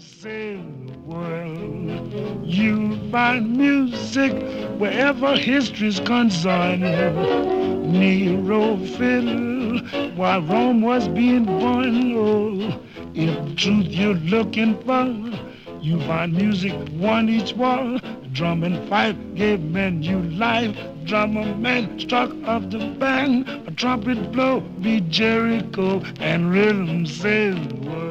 say the world. You find music wherever history's concerned. Nero fiddle while Rome was being born. Oh, if truth you're looking for, you find music on each wall. Drum and fife gave men new life. Drummer man struck up the band. A trumpet blow beat Jericho, and rhythm says the word.